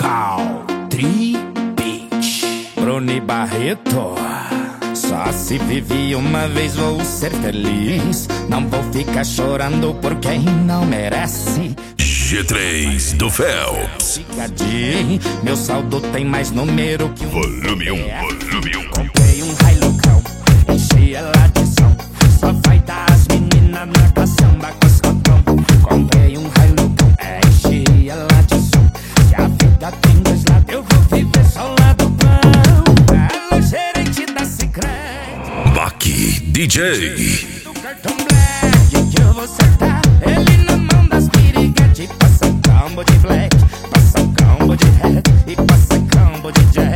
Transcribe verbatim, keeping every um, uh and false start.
Country Beach. Bruni Barreto. Só se vive uma vez, vou ser feliz. Não vou ficar chorando por quem não merece. G três do Phelps. Meu saldo tem mais número que um Volume um, volume um. Comprei um Hilux, enchi ela de som. Só vai dar as meninas na caçamba com escotão. Comprei um Hilux, enchi ela de som. Se a vida tem dois lados, eu vou viver só o lado bom. Ela é gerente da Sicredi. Baque D J. Do cartão black que eu vou acertar. Ele na mão das piriguetes. Passa combo de black, passa combo de red e passa combo de jack.